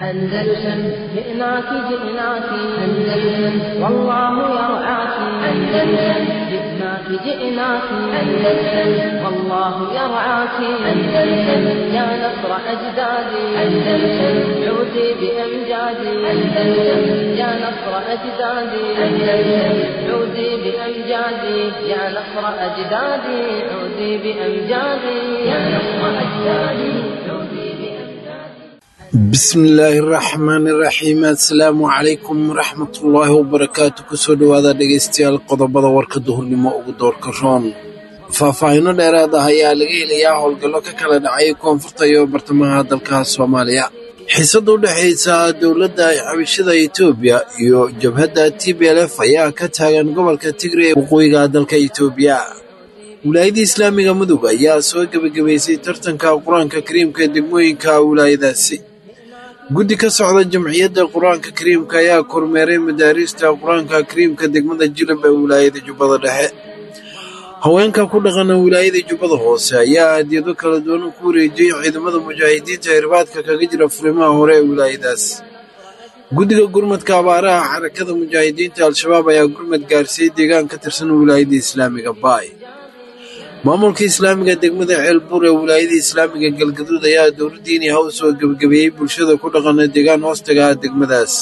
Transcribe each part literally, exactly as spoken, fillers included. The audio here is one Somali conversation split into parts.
أندلسن جئناك جئناك أندلسن والله يرعاك أندلسن جئناك جئناك أندلسن والله يرعاك أندلسن يا نصر أجدادي أندلسن عودي بأمجادي أندلسن يا نصر أجدادي أندلسن عودي بأمجادي يا نصر أجدادي عودي بأمجادي يا نصر أجدادي عودي بسم الله الرحمن الرحيم السلام عليكم ورحمة الله وبركاته كسو دوادا dhegeystayaal qodobada warka duhurnimo ugu doorka roon faahfaahinno dheeraad ah ayaa laga helayaa howlgallo ka kala dhacay koonfurta iyo bartamaha dalka Soomaaliya xiisada u dhaxaysa dawladda xabashada Itoobiya iyo jabhadda T P L F ayaa ka taagan gobolka Tigray ee waqooyiga dalka Itoobiya wilaayada Islaamiga Mudug ayaa soo gabagabeysay tartanka Quraanka Kariimka degmooyinka wilaayadaasi guddi ka socda jamciyadda Quraanka Kariimka ayaa kormeeray madaarista Quraanka Kariimka degmada Jilab ee wilaayada Jubbada Dhexe haweenka ku dhaqan wilaayada Jubbada Hoose ayaa hadiyado kala duwan ku wareejiyay ciidamada mujaahidiinta irbaadka kaga jira furimaha hore ee wilaayadaas guddiga gurmadka abaaraha xarakada mujaahidiinta al-shabaab ayaa gurmad gaarsiiyay deegaan ka tirsan wilaayada Islaamiga Baay maamulka islaamiga degmada Ceelbuur ee wilaayada Islaamiga Galgaduud ayaa dowladdiina haw soo gabagabeeyay bulshada ku dhaqan deegaan hoostaga degmadaas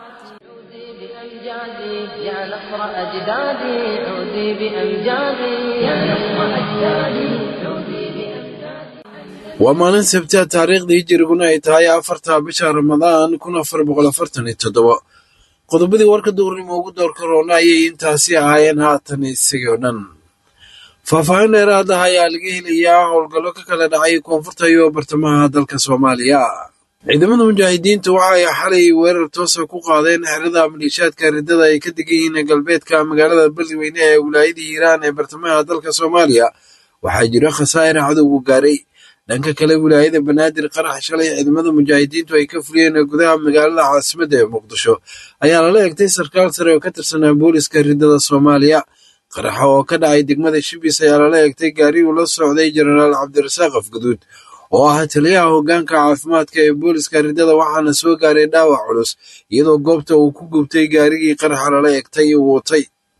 يا نصر أجدادي عودي بأمجادي يا نصر أجدادي عودي بأمجادي ومالين سبتها تاريخ دي هجريغuna ay tahay afarta bisha Ramadaan kun afar boqol afartan iyo toddoba qodobadii warka duurnimo ugu doorka roona ayay intaasi ahaayeen haatan isagoo dhan faahfaahin dheeraad ah ayaa laga helayaa howlgallo ka kala dhacay koonfurta iyo bartamaha dalka Soomaaliya ciidamada mujaahidiinta waxa ay xalay weerar toos ah ku qaadeen xerada maleeshiyaadka ridada ay ka degan yihiin galbeedka magaalada Beledweyne ee wilaayada Hiiraan ee bartamaha dalka Soomaaliya waxaa jira khasaare cadowga gaaray dhanka kale wilaayada Banaadir qarax shalay ciidamada mujaahidiintu ay ka fuliyeen gudaha magaalada caasimadda ee Muqdisho ayaa la eegtay sarkaal sare oo ka tirsan booliska ridada Soomaaliya qaraxa oo ka dhacay degmada Shibis ayaa la eegtay gaari uu la socday Generaal Cabdirasaaq Afgaduud oo ah taliyaha hoggaanka caafimaadka ee booliska ridada waxaana soo gaaray dhaawac culus iyadoo goobta uu ku gubtay gaarigii qaraxa la eegtay uu watay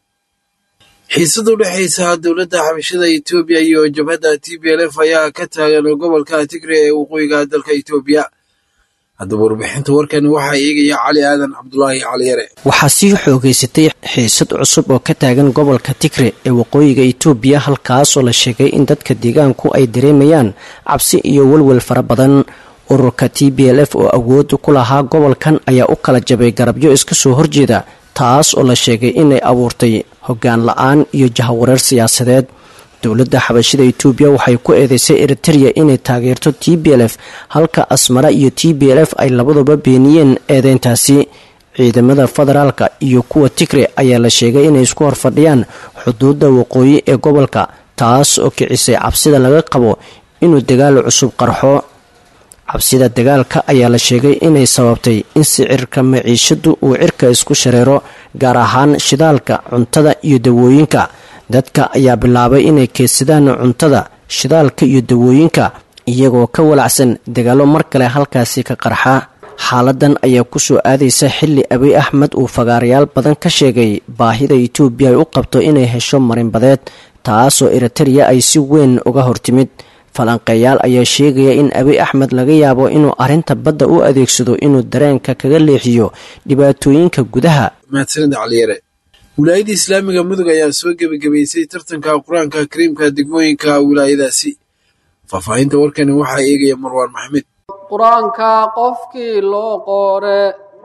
xiisada u dhaxaysa dawladda xabashada Itoobiya iyo jabhadda T P L F ayaa ka taagan gobolka Tigray ee waqooyiga dalka Itoobiya haddaba warbixinta warkani waxaa eegaya Cali Aadan Cabdullaahi Cali Yare waxaa sii xoogaysatay xiisad cusub oo ka taagan gobolka Tigray ee waqooyiga Itoobiya halkaas oo la sheegay in dadka deegaanku ay dareemayaan cabsi iyo walwal fara badan ururka T P L F oo awood ku lahaa gobolkan ayaa u kala jabay garabyo iska soo horjeeda taas oo la sheegay inay abuurtay hoggaan la'aan iyo jahawareer siyaasadeed dowladda xabashada Itoobiya waxay ku eedeysay Eritrea inay taageerto T P L F halka Asmara iyo T P L F ay labaduba beeniyeen eedeyntaasi ciidamada federaalka iyo kuwa Tigray ayaa la sheegay inay isku horfadhiyaan xuduudda waqooyi ee gobolka taas oo kicisay cabsida laga qabo inuu dagaal cusub qarxo cabsida dagaalka ayaa la sheegay inay sababtay in sicirka maciishadu uu cirka isku shareero gaar ahaan shidaalka cuntada iyo dawooyinka dadka ayaa bilaabay inay keedsadaan cuntada shidaalka iyo dawooyinka iyagoo ka walacsan dagaalo mar kale halkaasi ka qarxa xaaladan ayaa ku soo aadaysa xilli Abiy Ahmed uu fagaarayaal badan ka sheegay baahida Itoobiya ay u qabto inay hesho marinbadeed taasoo Eritrea ay si weyn uga hortimid falanqeeyaal ayaa sheegaya in Abiy Ahmed laga yaabo inuu arinta badda u adeegsado inuu dareenka kaga leexiyo dhibaatooyinka gudaha maadsanta Cali Yare wilaayada Islaamiga Mudug ayaa soo gabagabeysay tartanka Quraanka Kariimka degmooyinka wilaayadaasi faahfaahinta warkani waxaa eegaya Marwaan Maxamed quraanka qofkii loo qore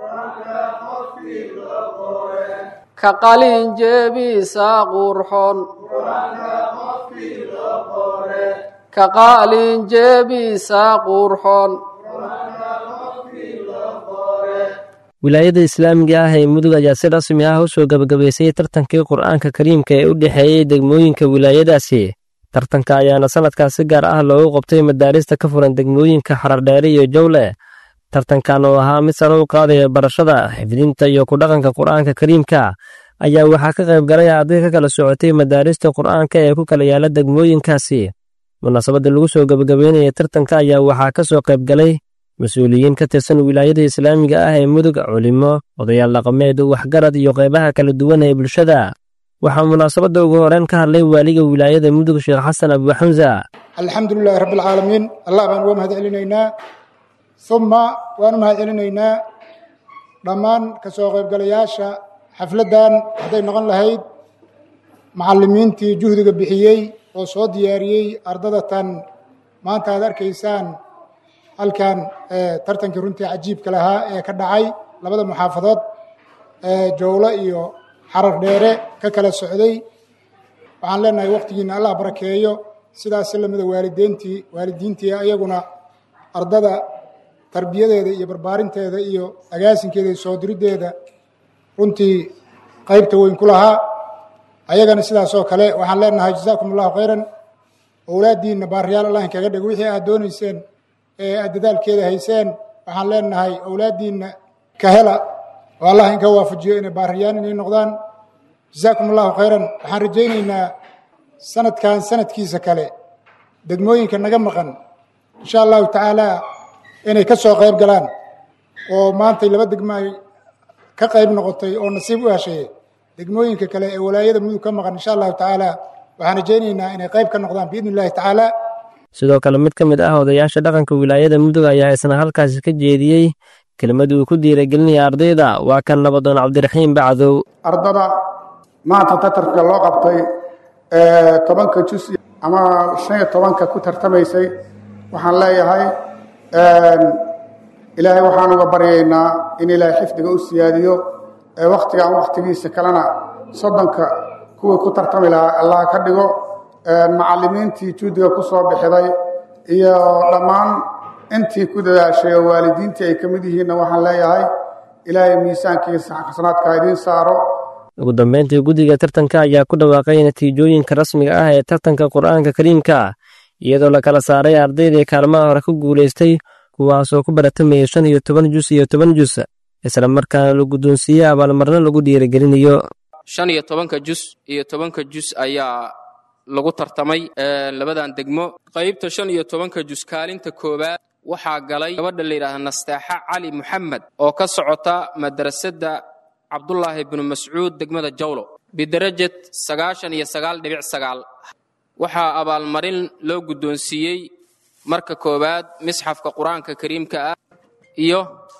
ka qalin jeebisa qurxon ka qalin jeebisa qurxon wilaayada islaamiga ah ee Mudug ayaa si rasmi ah u soo gabagabeysay tartankii Qur'aanka Kariimka ee u dhaxeeyay degmooyinka wilaayadaasi tartanka ayaana sanadkaas si gaar ah loogu qabtay madaarista ka furan degmooyinka Xarardheere iyo Jawle tartankan oo ahaa mid sare u qaadaya barashada xifdinta iyo ku dhaqanka Qur'aanka Kariimka ayaa waxaa ka qayb galay arday ka kala socotay madaarista Qur'aanka ee ku kala yaala degmooyinkaasi munaasabada lagu soo gabagabeynayay tartanka ayaa waxaa ka soo qayb galay mas-uuliyiin ka tirsan wilaayada islaamiga ah ee mudug culimo odayaal dhaqameed waxgarad iyo qaybaha kala duwan ee bulshada waxaa munaasabadda ugu horeen ka hadlay waaliga wilaayada mudug sheekh xasan abu xamza alxamdulilahi rabbi alcaalamiin allah baan uga mahad celinaynaa uma waan u mahad celinaynaa dhammaan ka soo qaybgalayaasha xafladdan hadday noqon lahayd macallimiintii juhdiga bixiyey oo soo diyaariyey ardadatan maanta aad arkaysaan halkan tartankii runtii cajiibka lahaa ee ka dhacay labada muxaafadood ee jowlo iyo xarar dheere ka kala socday waxaan leenahay waqtigiina allah barakeeyo sidaas lamida waalideyntii waalidiintii ayaguna ardada tarbiyadeeda iyo barbaarinteeda iyo agaasinkeeda iyo soo diriddeeda runtii qaybta weyn ku lahaa ayagana sidaas oo kale waxaan leenahay jazaakum allahu khayran owlaadiinna baariyaal allah inkaga dhig wixii aad doonayseen ee aad dadaalkeeda hayseen waxaan leenahay owlaadiinna ka hela oo allah inka waafajiyo inay baariyaan inay noqdaan jazaakum allahu khayran waxaan rajaynaynaa sanadkan sanadkiisa kale degmooyinka naga maqan insha allahu tacaala inay ka soo qayb galaan oo maantay laba degmo ay ka qayb noqotay oo nasiib u heshay degmooyinka kale ee walaayada mudug ka maqan insha allahu tacaala waxaan rajaynaynaa inay qayb ka noqdaan biidni illahi tacaala sidoo kale mid ka mid ah odayaasha dhaqanka wilaayada mudug ayaa isna halkaasi ka jeediyey kelimad uu ku dhiiragelinaya ardayda waa kan nabadoon cabdiraxiim bacdow ardada maanta tatarka loo qabtay tobanka jus ama shan iyo tobanka ku tartamaysay waxaan leeyahay ilaahay waxaan uga baryaynaa in ilaahay xifdiga u siyaadiyo waktigaan waktigiisa kalena soddonka kuwii ku tartami lahaa allah ka dhigo macallimiintii juhdiga ku soo bixiday iyo dhammaan intii ku dadaashay oo waalidiintii ay ka mid yihiinna waxaan leeyahay ilaahay miisaankiisa xasanaadka idiin saaro ugu dambeyntii guddiga tartanka ayaa ku dhawaaqay natiijooyinka rasmiga ah ee tartanka qur'aanka kariimka iyadoo la kala saaray ardaydii kaalmaha hore ku guulaystay kuwaasoo ku baratamayay shan iyo toban jus iyo toban jus isla markaana la guddoonsiiyey abaalmarno lagu dhiirigelinayo shan iyo tobanka jus iyo tobanka jus ayaa lagu tartamay labadan degmo qaybta shan iyo tobanka jus kaalinta koowaad waxaa galay gabadha la yidhaahda nastaaxa cali moxamed oo ka socota madrasadda cabdulaahi bnu mascuud degmada jawlo bidarajad sagaashan iyo sagaal dhibic sagaal waxaa abaalmarin loo guddoonsiiyey marka koowaad misxafka qur-aanka kariimka ah iyo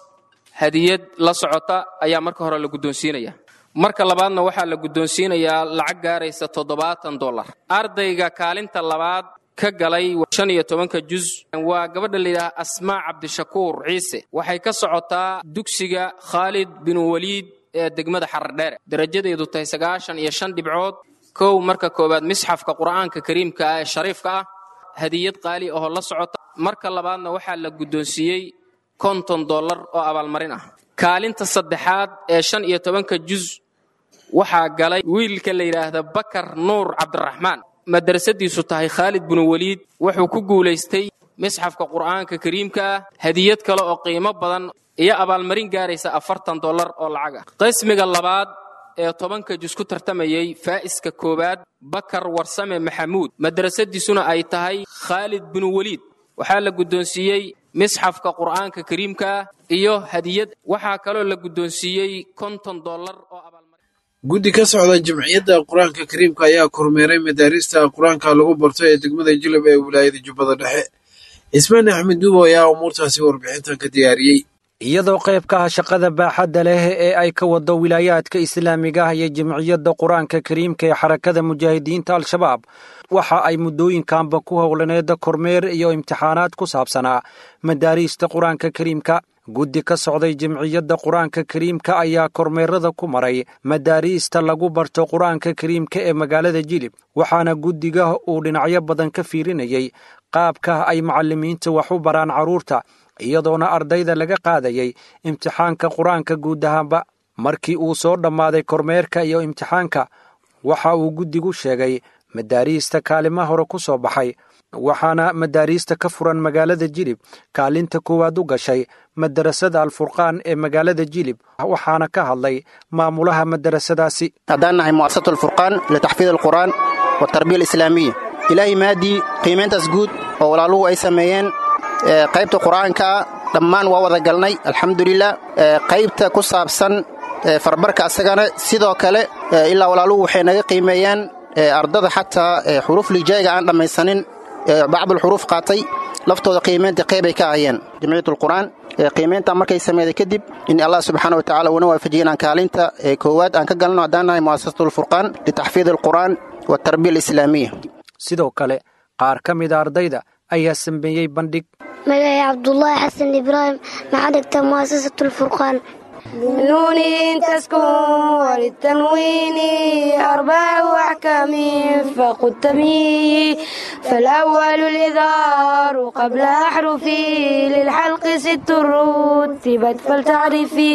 hadiyad la socota ayaa marka hore la guddoonsiinaya marka labaadna waxaa la guddoonsiinayaa lacag gaaraysa toddobaatan dollar ardayga kaalinta labaad ka galay shan iyo tobanka jus waa gabadha la yidhaha asmaa cabdishakuur ciise waxay ka socotaa dugsiga khaalid bin waliid ee degmada xardheere darajadeedu tahay sagaashan iyo shan dhibcood kow marka koowaad misxafka qur'aanka kariimka ah ee shariifka ah hadiyad qaali ahoo la socota marka labaadna waxaa la guddoonsiiyey konton dollar oo abaalmarin ah kaalinta saddexaad ee shan iyo tobanka jus waxaa galay wiilka la yidhaahda bakar nuur cabdiraxmaan madrasadiisu tahay khaalid binu waliid wuxuu ku guulaystay misxafka qur'aanka kariimka ah hadiyad kale oo qiimo badan iyo abaalmarin gaaraysa afartan dollar oo lacag ah qismiga labaad ee tobanka jus ku tartamayay faa'iska koowaad bakar warsame maxamuud madrasadiisuna ay tahay khaalid binu waliid waxaa la guddoonsiiyey misxafka qur'aanka kariimka ah iyo hadiyad waxaa kaloo la guddoonsiiyey konton dollar oo abaalmarin guddi ka socda jamciyadda qur-aanka kariimka ayaa kormeeray madaarista qur-aanka lagu barto ee degmada jilab ee wilaayada jubbada dhexe ismaan axmed duubo ayaa umuurtaasi warbixintan ka diyaariyey iyadoo qayb ka ah shaqada baaxadda leh ee ay ka wado wilaayaadka islaamiga ah iyo jamciyadda qur-aanka kariimka ee xarakada mujaahidiinta al-shabaab waxa ay muddooyinkanba ku howlaneed kormeer iyo imtixaanaad ku saabsanaa madaariista qur-aanka kariimka guddi ka socday jamciyadda qur-aanka kariimka ayaa kormeerada ku maray madaariista lagu barto qur-aanka kariimka ee magaalada jilib waxaana guddiga uu dhinacyo badan ka fiirinayay qaabka ay macallimiinta wax u baraan carruurta iyadoona ardayda laga qaadayay imtixaanka qur-aanka guud ahaanba markii uu soo dhammaaday kormeerka iyo imtixaanka waxa uu guddigu sheegay madaariista kaalima hore ku soo baxay waxaana madaariista ka furan magaalada jilib kaalinta koowaad u gashay madarasada alfurqaan ee magaalada jilib waxaana ka hadlay maamulaha madarasadaasi haddaan nahay mu'asasatu alfurqaan litaxfiid alqur'aan waltarbiya alislaamiya ilaahay maadii qiimayntaas guud oo walaaluhu ay sameeyeen qaybta qur'aanka dhammaan waa wada galnay alxamdulilah qaybta ku saabsan farbarka asagana sidoo kale ilaa walaaluhu waxay naga qiimeeyaan ardada xataa xuruuf lijaayiga aan dhammaysanin bacdul xuruuf qaatay laftooda qiimeynta qeybay ka ahayeen jamciyatul qur'aan qiimeynta markay sameeyay kadib in Allah subhanahu wa ta'ala wana waafajiyaan kaalinta koowaad aan ka galno hadanahay muassasatul furqaan litaxfiid alqur'aan wa tarbiya alislaamiyya sidoo kale qaar ka mid ardayda ayaa sameeyay bandhig magacay Abdullah Xasan Ibrahim maxadagta muassasatul furqaan نون تسكن وللتنوين أربع أحكام فقد تمييز فالأول الإظهار قبل أحرفي للحلق ست رتبت فلتعرفي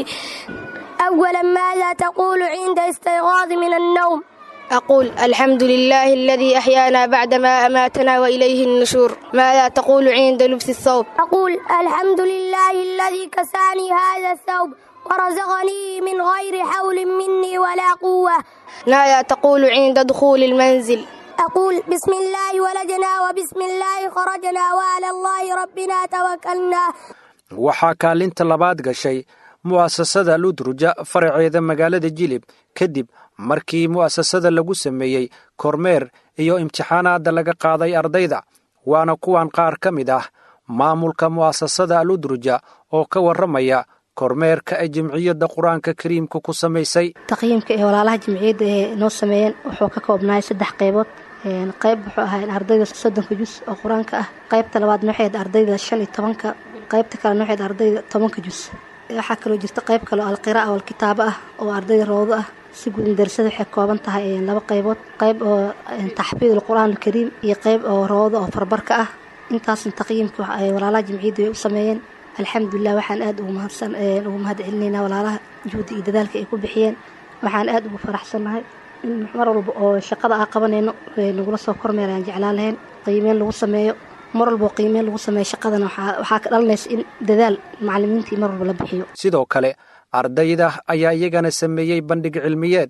أولا ماذا تقول عند استيقاظ من النوم؟ أقول الحمد لله الذي أحيانا بعدما أماتنا وإليه النشور. ماذا تقول عند لبس الثوب؟ أقول الحمد لله الذي كساني هذا الثوب ورزقني من غير حول مني ولا قوة. ماذا تقول عند دخول المنزل؟ أقول بسم الله ولجنا وبسم الله خرجنا وعلى الله ربنا توكلنا. waxaa kaalinta labaad gashay mu'asasada Ludruja faraceeda magaalada Jilib kadib markii mu'asasada lagu sameeyay kormeer iyo imtixaanaad laga qaaday ardayda waana kuwan qaar ka mid ah maamulka mu'asasada Ludruja oo ka waramaya kormeerka ay jamciyada quraanka kariimka ku sameysay taqyiimka ee walaalaha jamciyada ee noo sameeyeen wuxuu ka koobnaay saddex qaybood een qayb wuxuu ahaa ardayda soddon juz oo quraanka ah qaybta labaad waxay ardayda shan iyo toban qaybta kale waxay ardayda toban juz waxa kale jirta qayb kale oo al-qiraa'ah wal kitaaba ah oo ardayda rood ah si guud darsada waxay kooban tahay laba qaybood qayb oo taxfiid al-quraan al-kariim iyo qayb oo rood oo farbarka ah intaas taqyiimka ay walaalaha jamciyada u sameeyeen alxamdulillah waxaan aad ugu mahadsan ugu mahadcelinayna walaalaha juhdi iyo dadaalka ay ku bixiyeen waxaan aad ugu faraxsanahay in mar walba oo shaqada aan qabanayno nagula soo kormeeraan jeclaan lahayn qiimeyn lagu sameeyo mar walba qiimeyn lagu sameeyo shaqadana waxa ka dhalanaysa in dadaal macallimiintii mar walba la bixiyo sidoo kale ardayda ayaa iyagana sameeyay bandhig cilmiyeed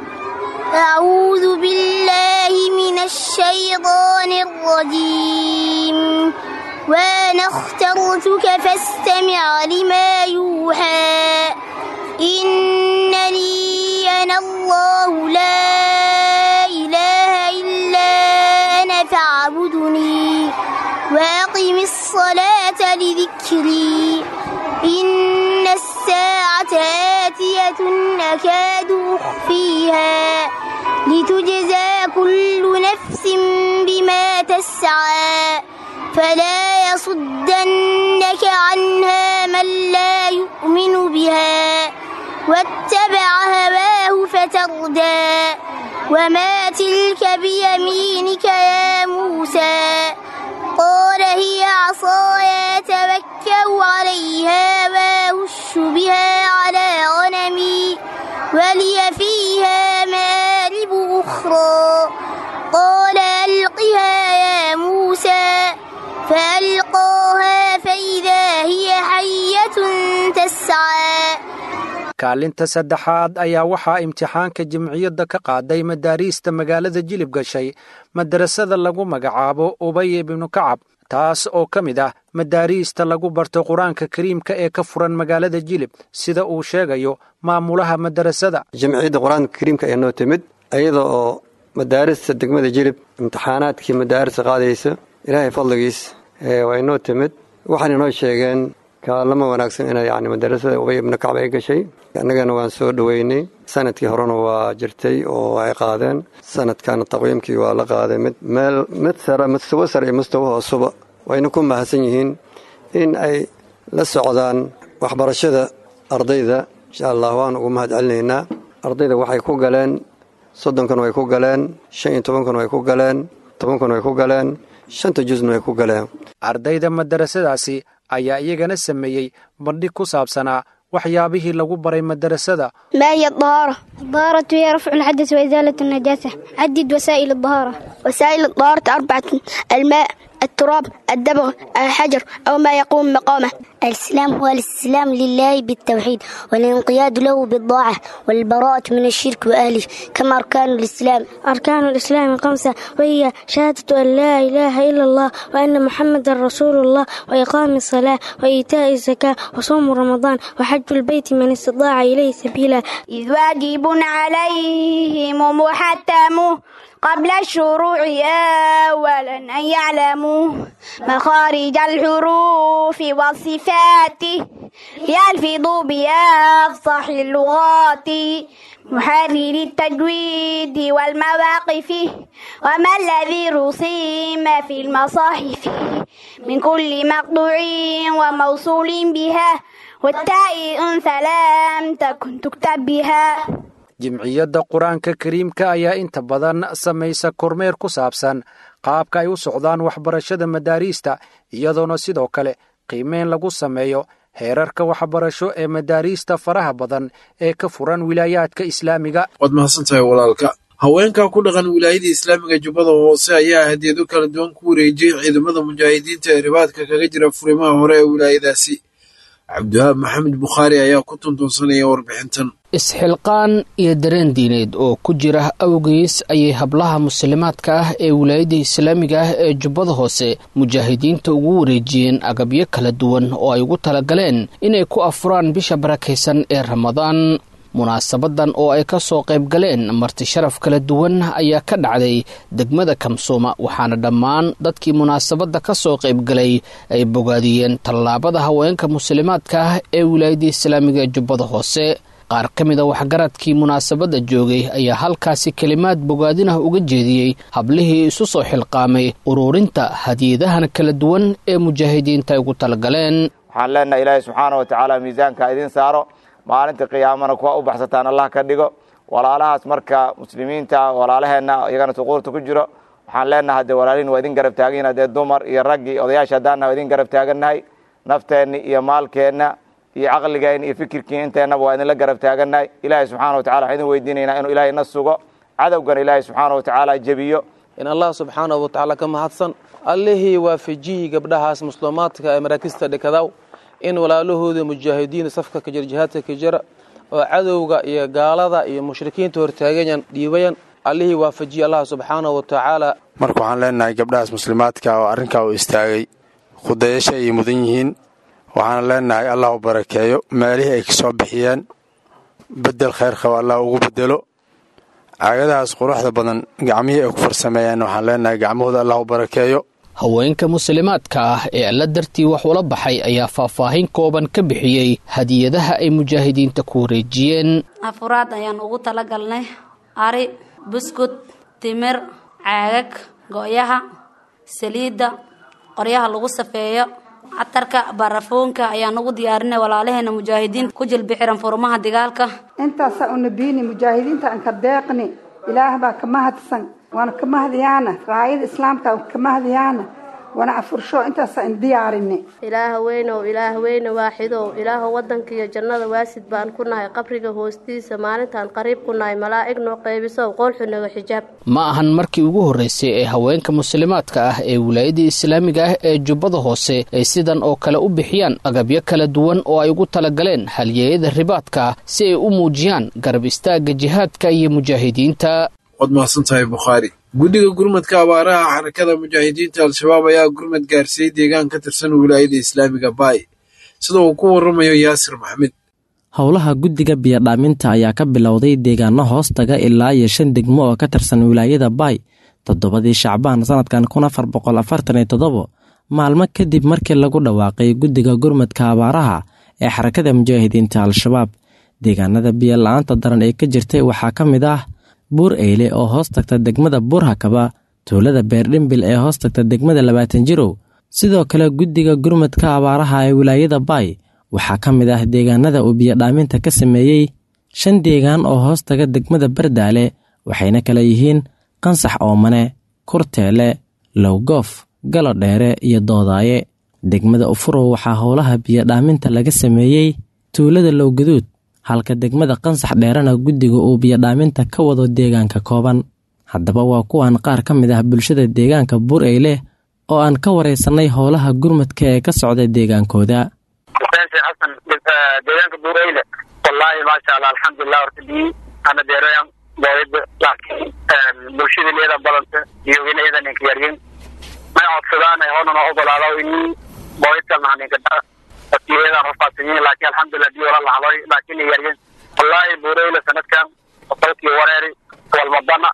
أعوذ بالله من الشيطان الرجيم وأنا اخترتك فاستمع لما يوحى إنني أنا الله لا إله إلا أنا فاعبدني وأقم الصلاة لذكري إن الساعة آتية أكاد أخفيها لتجزى كل نفس بما تسعى فلا يصدنك عنها من لا يؤمن بها واتبع هواه فتردى وما تلك بيمينك يا موسى قال هي عصاي أتوكأ عليها وأهش بها على غنمي ولي فيها مآرب أخرى قال ألقها يا موسى فألقاها فإذا هي حية تسعى kaalinta saddexaad ayaa waxaa imtixaanka jamciyada ka qaaday madaariista magaalada Jilib gashay madrasada lagu magacaabo Ubay ibn Kacab taas oo kamid ah madaariista lagu barto quraanka kariimka ee ka furan magaalada Jilib sida uu sheegayo maamulaha madrasada jamciyada quraanka kariimka ee noo timid ayada oo madaarista degmada Jilib imtixaanaadkii madaarista qaadaysa ilaahay fadligiis ee way noo timid waxaan inoo sheegeen kaalmo wanaagsan inay yani madrasada Ubay ibn Kacab ay gashay annagana waan soo dhaweynay sanadkii horena waa jirtay oo ay qaadeen sanadkan taqwiimkii waa la qaaday mid meel mid sare mustawa sare iyo mustawa hooseba wayna ku mahadsan yihiin in ay la socdaan waxbarashada ardayda insha Allah waan ugu mahadcelinaynaa ardayda waxay ku galeen soddon kan way ku galeen shan iyo toban kan way ku galeen toban kan way ku galeen shanta juzna way ku galeen ardayda madrasadaasi ayaa iyagana sameeyay bandhig ku saabsanaa waxyaabihii lagu baray madrasada ما هي الطهارة؟ الطهارة هي رفع الحدث وإزالة النجاسة. عدد وسائل الطهارة. وسائل الطهارة أربعة: الماء، التراب، الدبغ، الحجر أو ما يقوم مقامه. الإسلام هو الاستسلام لله بالتوحيد والانقياد له بالطاعة والبراءة من الشرك وأهله. كما أركان الإسلام؟ أركان الإسلام خمسة، وهي شهادة أن لا إله إلا الله وأن محمد رسول الله وإقام الصلاة وإيتاء الزكاة وصوم رمضان وحج البيت من استطاع إليه سبيلا. إذ واجب عليهم محتم قبل الشروع أولا أن يعلموا مخارج الحروف والصفات يلفظوا بأفصح اللغات محرر التجويد والمواقف وما الذي رسم في المصاحف من كل مقطوع وموصول بها والتاء أنثى لم تكن تكتب بها. jimciyadda qur-aanka kariimka ayaa inta badan samaysa kormeer ku saabsan qaabka ay u socdaan waxbarashada madaariista iyadoona sidoo kale qiimeyn lagu sameeyo heerarka waxbarasho ee madaariista faraha badan ee ka furan wilaayaadka islaamiga. waad mahadsantahay walaalka. haweenka ku dhaqan wilaayada islaamiga jubbada hoose ayaa hadiyado kala duwan ku wareejiyey ciidamada mujaahidiinta ee ribaadka kaga jira furimaha hore ee wilaayadaasi. cabdiwahaab maxamed bukhaari ayaa ku tuntuunsanaya warbixintan. isxilqaan iyo dareen diineed oo ku jira awgeys ayay hablaha muslimaadka ah ee wilaayada islaamiga ah ee jubbada hoose mujaahidiinta ugu wareejiyeen agabyo kala duwan oo ay ugu talagaleen inay ku afuraan bisha barakaysan ee ramadaan. munaasabadan oo ay ka soo qayb galeen marti sharaf kala duwan ayaa ka dhacday degmada kamsooma waxaana dhammaan dadkii munaasabadda ka soo qayb galay ay bogaadiyeen tallaabada haweenka muslimaadka ah ee wilaayada islaamiga ee jubbada hoose. qaar ka mid a waxgaradkii munaasabadda joogay ayaa halkaasi kelimaad bogaadinah uga jeediyey hablihii isu soo xilqaamay ururinta hadiyadahan kala duwan ee mujaahidiinta ay ugu talagaleen. waxaan leenahay ilaahay subxaana wa tacaala miisaanka idin saaro, maalinta qiyaamana kuwa u baxsataan allah ka dhigo. walaalahaas marka muslimiinta walaalaheenna iyagana suquurta ku jiro waxaan leenahay haddee walaalihin waa idin garab taagan, haddee dumar iyo raggii odayaasha haddaanna waa idin garab taagannahay. nafteenni iyo maalkeenna iyo caqligeenna iyo fikirkiina inteennaba waa idinla garab taagannahay. ilaahay subxaana wa tacala waxaan idin weydiinaynaa inuu ilaahay na sugo, cadowgana ilaahay subxaana wa tacaala jebiyo. in allah subxaana wa tacaala ka mahadsan allihii waafajiyey gabdhahaas muslimaadka ee maraakista dhikadaw in walaalahooda mujaahidiin safka ka jira jihaadka ka jira oo cadowga iyo gaalada iyo mushrikiinta hortaagayan dhiibayan allihii waafajiyey allah subxaana wa tacaala. marka waxaan leenahay gabdhahaas muslimaadka oo arrinkaa u istaagay khudayasha ay mudan yihiin. waxaan leenahay allah u barakeeyo meelihii ay ka soo bixiyeen, bedel khayr qaba allah ugu bedelo. caagadahaas quruxda badan gacmihii ay ku farsameeyeen waxaan leenahay gacmahooda allah u barakeeyo. haweenka muslimaadka ah ee alla dartii wax ula baxay ayaa faahfaahin kooban ka bixiyey hadiyadaha ay mujaahidiinta ku wareejiyeen. afuraad ayaan ugu talagalnay ari, buskud, timir, caagag, go'yaha, saliidda, qoryaha lagu safeeyo, catarka, barafoonka ayaan ugu diyaarinay walaalaheena mujaahidiinta ku jilbi xiran furmaha dagaalka. intaasa u nabiini mujaahidiinta aan ka deeqni ilaah baa ka mahadsan waana ka mahadiyaana raayada islaamka ka mahadiyaana wana afursho intaas aan diyaarinay. ilaah weyno ilaah weyno waaxido ilaah wadanka iyo jannada waasid baan ku nahay qabriga hoostiisa maalintaan qariib ku nahay malaa'ig noo qaybiso qolxunaga xijaab. ma ahan markii ugu horeysay ee haweenka muslimaadka ah ee wilaayada islaamiga ah ee jubbada hoose ay sidan oo kale u bixiyaan agabyo kala duwan oo ay ugu talagaleen halyeeyada ribaadka si ay u muujiyaan garab istaaga jihaadka iyo mujaahidiinta. waad mahadsantahay bukhaari. guddiga gurmadka abaaraha xarakada mujaahidiinta al-shabaab ayaa gurmad gaarsiiyey deegaan ka tirsan wilaayada islaamiga baay sida uu ku waramayo yaasir maxmed. howlaha guddiga biyadhaaminta ayaa ka bilowday deegaano hoostaga ilaa iyo shan degmo oo ka tirsan wilaayada baay toddobadii shacbaan sanadkan kun afar boqol afartan iyo toddobo maalmo kadib markii lagu dhawaaqay guddiga gurmadka abaaraha ee xarakada mujaahidiinta al-shabaab. deegaanada biyo la-aanta daran ee ka jirtay waxaa ka mid ah buur eyle oo hoos tagta degmada buurhakaba, tuulada beerdhimbil ee hoos tagta degmada labaatan jirow. sidoo kale guddiga gurmadka abaaraha ee wilaayada baay waxaa ka mid ah deegaanada uu biyodhaaminta ka sameeyey shan deegaan oo hoos taga degmada bardaale, waxayna kala yihiin qansax oomane, kurteele, lowgoof, galodheere iyo doodaaye. degmada ufurow waxaa howlaha biyodhaaminta laga sameeyey tuulada lowgaduud, halka degmada qansax dheerana guddiga uu biyodhaaminta ka wado deegaanka kooban. haddaba waa kuwan qaar ka mid ah bulshada deegaanka buur eyle oo aan ka waraysannay howlaha gurmadka ee ka socda deegaankooda. شيخ حسن deegaanka buureyle wallahi maasha allah alxamdulilah horta bii ana deeroyan dowladda laakiin bulshada leeda badanta iyo wilayada ninka yaryin may codsadaan ay hoona noo ogolaado in boydka maaninka dadkiyeeda rafaadsanyiin laakiin alxamdulilah bii wala lahaloy laakiin yaryin wallahi buureyle sanadkan qolkii wareeri walmadana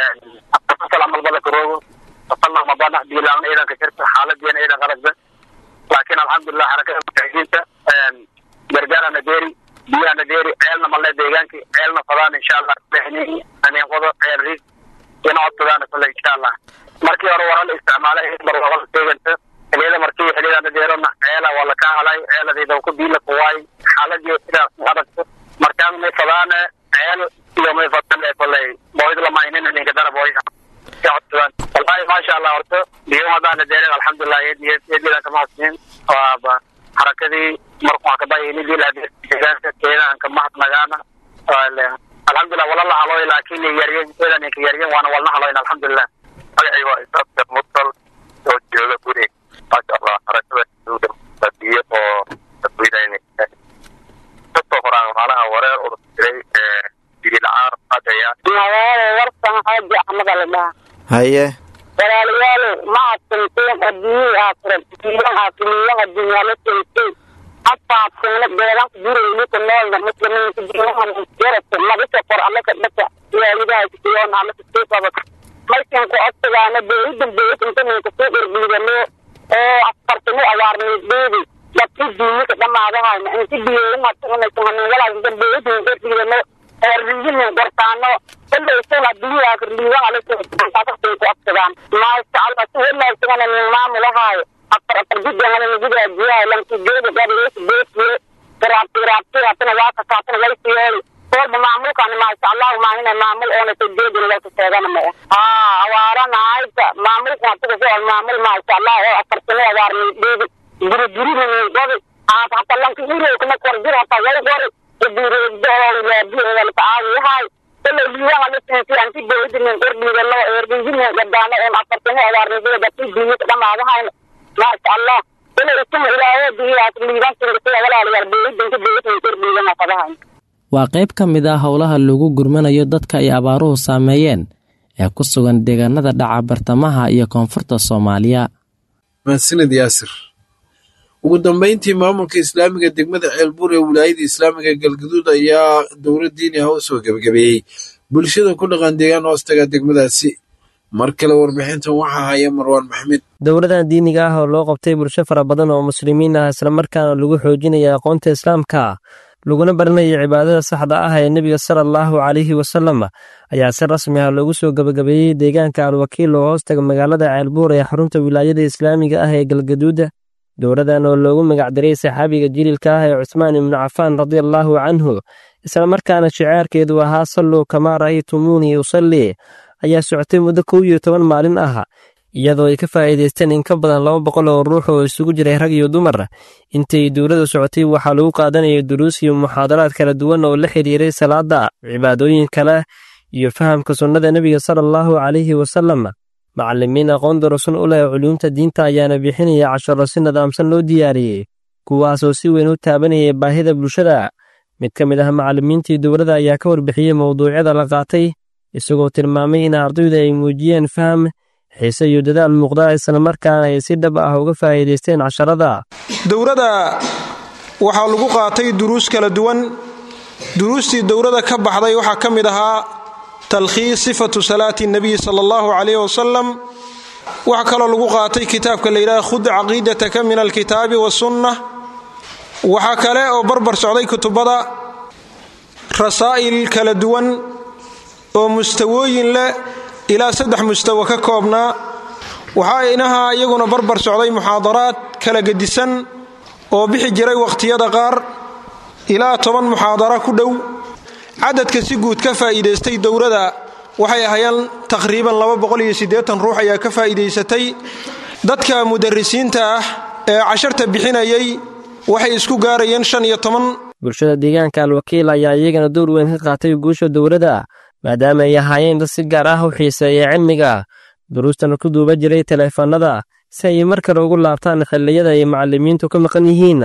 asal amal bala karoogo asalna madana biilaana ciidanka shirka xaaladeena ciidan qarabda laakiin alxamdulilah xarakada mujaahidiinta gargaarana deeri biyana deeri ceelna malle deegaankii ceelna fadaan insha allah aneen qodo ceel riig ina codsadaan kule insha allah markii hore waral isticmaalay barwaqal deeganta xiliyada markii xiliyada deerona ceela waa la ka halay ceeladayda ku biila kuwaay xaaladii sidaas aragto markaan may fadaan ceel iyo may fadaan kule boyd lama inay ninka darab boyd codsadaan wallahi maasha allah horta biyo wadana deerin alxamdulilah yeediyad yeediyada kama hasnin waaba harakadii markuu ka bayay inii la deegaanka keenan ka mahad nagaana alxamdulilah wala la haloy laakiin yariyeen keenan ka yariyeen waana walna haloy alxamdulilah aywa isabta mutal oo jooga guri maasha allah harakada dadbiyo oo dadweynaynay dadka horaan malaha wareer oo jiray ee bilaar qadaya warsan haja ahmad allah haye walaalayaal ma adkayteen adduunyada aakhirada aakhirada dunyada hatta sanad beeran diiray ku nool muslimiinta diinaha yarata mabita qor alla ka dhata ilaahay kiyoon alla kitabada markaan ku adkaana beeydin beeydin inta ku soo gurbiidano oo afartano awaarni beedi dadkii diinta dhamaadahay inta biyeeyay ma taqana kana walaal inta beeydin beeydino erdigin qortaano ilaa soo adiga akhriyo alla ka dhata ku adkaan ma sha Allah soo la sana maamulahay afar afar jidana nidida jiya lanki geeda gaadhay beedki taraabti raabti atana waaka saatan way siyay oo maamulkan ma sha Allah ma ina maamul oo na geeda la taagana ma ah awaarana ayta maamulka tuu soo maamul ma sha Allah oo afar sano awaarni beedi guri guri ni gobi ah hata lanki hiro kuma korjira ta way gori guri doola la biyo la taayahay ilaa biyo la tinti anti beedi ni gurbiga loo erdigin gadaana oo afar sano awaarni beedi diinta dhamaadahay ما شاء الله إلى اسم إلهي بيها تليبان تنقصي ولا على البيت بنت بيت من تربية ما قضاها waa qayb ka mid ah howlaha lagu gurmanayo dadka ay abaaruhu saameeyeen ee ku sugan deegaanada dhaca bartamaha iyo koonfurta Soomaaliya. mahadsanid yaasir ugu dambeyntii maamulka islaamiga degmada ceelbuur ee wilaayada islaamiga galgaduud ayaa dowlad diini ah u soo gabagabeeyey bulshada ku dhaqan deegaan hoostaga degmadaasi mar kale warbixintan waxaa haya marwaan maxmed dowladan diiniga ah oo loo qabtay bulsho fara badan oo muslimiin ah isla markaana lagu xoojinayo aqoonta islaamka laguna baranayo cibaadada saxda ah ee nebiga sallallahu calayhi wasallam ayaa si rasmi ah loogu soo gabagabeeyey deegaanka alwakiil oo hoostaga magaalada ceelbuur ee xarunta wilaayada islaamiga ah ee galgaduud dowladan oo loogu magacdaray saxaabiga jiliilka ah ee Cusmaan ibn Affan radiyallahu anhu isla markaana shicaarkeedu ahaa sallu kamaa ra'aytumuuni usalli ayaa socotay muddo kow iyo toban maalin ah iyadoo ay ka faa'iideysteen in ka badan laba boqol oo ruux oo isugu jiray rag iyo dumar intay dowladdu socotay waxaa lagu qaadanayay duruus iyo muxaadaraad kala duwan oo la xiriiray salaada cibaadooyin kale iyo fahamka sunnada nebiga sallallahu calayhi wasallam macallimiin aqoon darasan u leh culuumta diinta ayaana bixinaya casharo si nidaamsan loo diyaariyey kuwaasoo si weyn u taabanayay baahida bulshada mid ka mid ah macallimiintii dowladda ayaa ka warbixiyey mowduucyada la qaatay isagoo tilmaamay in ardaydu ay muujiyeen faham xiise iyo dadaal muuqda isla markaana ay si dhab ah uga faa'iideysteen casharada dowladda waxaa lagu qaatay duruus kala duwan duruustii dowladda ka baxday waxaa ka mid ahaa talkhiis sifatu salaati nabiy sallallahu calayhi wasallam waxa kaloo lagu qaatay kitaabka la yidhaha khud caqiidataka min alkitaabi wasunnah waxaa kale oo barbar socday kutubada rasaa'il kala duwan oo mustawooyin leh ilaa saddex mustawa ka koobnaa waxaa inaha iyaguna barbar socday muxaadaraad kala gedisan oo bixi jiray wakhtiyada qaar ilaa toban muxaadara ku dhow cadadka si guud ka faa'iidaystay dowladda waxay ahayeen taqriiban laba boqol iyo siddeetan ruux ayaa ka faa'iidaysatay dadka mudarrisiinta ah ee casharta bixinayay waxay isku gaarayeen shan iyo toban bulshada deegaanka alwakiil ayaa iyagana door weyn ka qaatay guusha dowladda maadaama ay ahaayeen dad si gaar ah u xiiseeya cilmiga duruustana ku duuba jiray taleefanada si ay mar kale ugu laabtaan xilliyada ay macallimiintu ka maqan yihiin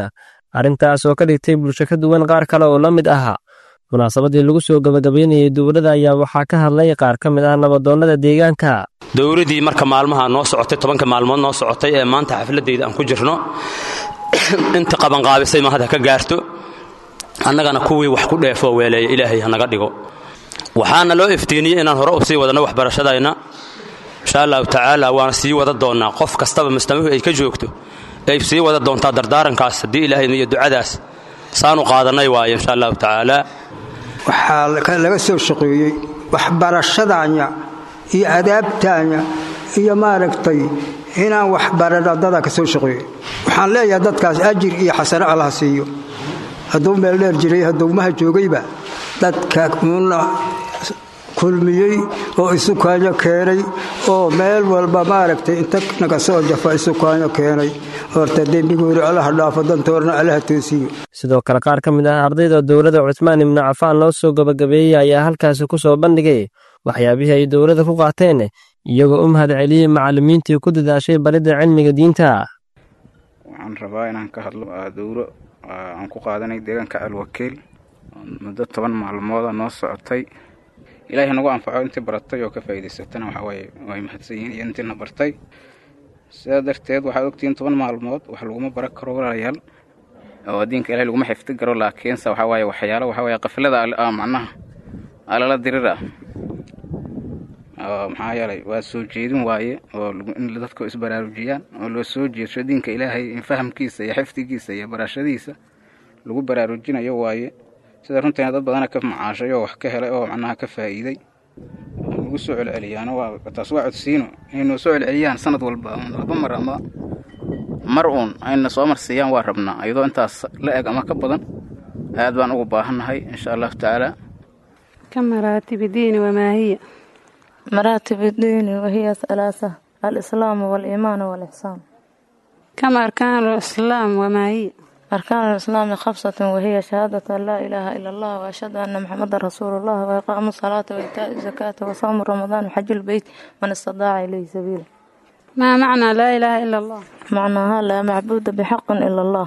arrintaas oo ka dhigtay bulsho ka duwan qaar kale oo la mid ahaa munaasabadii lagu soo gabagabaynayay dowladda ayaa waxaa ka hadlay qaar ka mid ah nabadoonnada deegaanka dowladdii marka maalmaha noo socotay tobanka maalmood noo socotay ee maanta xafladayda aan ku jirno inta qabanqaabisay ma hadda ka gaarto annagana kuwii wax ku dheefoo weeleeya ilaahay hanaga dhigo waxaana loo iftiiniyey inaan hore u sii wadano waxbarashadayna insha allahu tacaala waana sii wada doonnaa qof kastaba mustamihu ay ka joogto ay sii wada doontaa dardaarankaas haddii ilaahay iyo ducadaas saanu qaadanay waaye insha allahu tacaala waxaa laga soo shaqeeyey waxbarashadaanya iyo adaabtaanya iyo maaragtay inaan waxbarano dadaa ka soo shaqeeyey waxaan leeyahay dadkaas ajir iyo xasano allaha siiyo hadduu meel dheer jiray haddowmaha joogayba dadka uuna kulmiyey oo isukaanyo keenay oo meel walba maaragtay inta naga soo jafa isukaanyo keenay horta dembigoori allaha dhaafo dantoorna allaha toosiyo sidoo kale qaar ka mid ah ardayda dowladda cusmaan ibnu cafaan loo soo gabagabeeyey ayaa halkaasi ku soo bandhigay waxyaabihii ay dowladda ku qaateen iyagoo u mahad celiyey macallimiintii ku dadaashay baridda cilmiga diinta waxaan rabaa inaan ka hadlo dowro aan ku qaadanay deegaanka alwakiil muddo toban maalmooda noo socotay ilaahay nagu anfaco intii baratay oo ka faa'iidaysatana waxa waaye way mahadsan yihiin iyo intiina bartay sidaa darteed waxaad ogtihiin toban maalmood wax laguma baran karo walaalayaal oo diinka ilaahay laguma xifdi karo laakiinse waxa waaye waxyaalo waxa waaye qaflada macnaha alala dirira maxaa yeelay waa soo jeedin waaye oo in dadku isbaraarujiyaan oo loo soo jeedsho diinka ilaahay in fahamkiisa iyo xifdigiisa iyo barashadiisa lagu baraarujinayo waaye sida runtiina dad badana ka macaashay oo wax ka helay oo macnaha ka faa'iiday lagu soo celceliyaana waa taas waa codsiino inay noo soo celceliyaan sanad walba laba mar ama mar uun ayna soo marsiiyaan waa rabnaa iyadoo intaas la eg ama ka badan aad baan ugu baahannahay insha allahu tacaala ka maraatib diini wamaa hiya مراتب الدين وهي ثلاثة الإسلام والإيمان والإحسان كم أركان الإسلام وما هي أركان الإسلام خمسة وهي شهادة أن لا إله إلا الله وأشهد أن محمد رسول الله وإقام الصلاة وإيتاء الزكاة وصوم رمضان وحج البيت من استطاع إليه سبيلا ما معنى لا إله إلا الله معناها لا معبود بحق إلا الله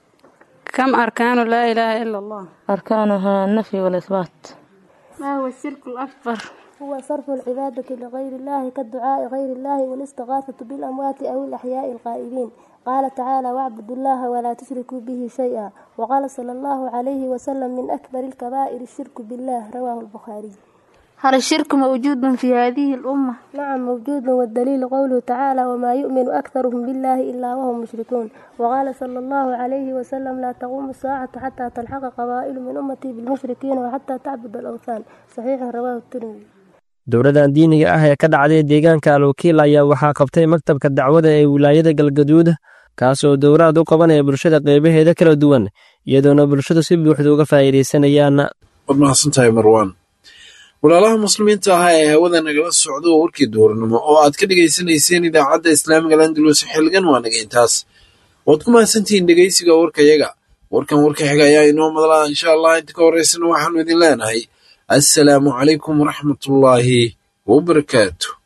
كم أركان لا إله إلا الله أركانها النفي والإثبات ما هو الشرك الأكبر هو صرف العبادة لغير الله كالدعاء غير الله والاستغاثة بالأموات أو الأحياء القائلين قال تعالى واعبدوا الله ولا تشركوا به شيئا وقال صلى الله عليه وسلم من أكبر الكبائر الشرك بالله رواه البخاري. هل الشرك موجود في هذه الأمة؟ نعم موجود والدليل قوله تعالى وما يؤمن أكثرهم بالله إلا وهم مشركون وقال صلى الله عليه وسلم لا تقوم الساعة حتى تلحق قبائل من أمتي بالمشركين وحتى تعبد الأوثان صحيح رواه الترمذي. dowladdan diiniga ah ee ka dhacday deegaanka alwakiil ayaa waxaa qabtay maktabka dacwada ee wilaayada galgaduud kaas oo dowraad u qabanaya bulshada qaybaheeda kala duwan iyadoona bulshadu si buuxda uga faa'iidaysanayaan waad mahadsantahay marwaan walaalaha muslimiinta ah ee hawada nagala socda oo warkii duurnimo oo aad ka dhegaysanayseen idaacadda islaamiga landalus xilligan waa naga intaas waad ku mahadsantihiin dhegaysiga warkayaga warkan warka xiga ayaa inoo madlaa insha allah inta ka horeysana waxaanu idin leenahay السلام عليكم ورحمة الله وبركاته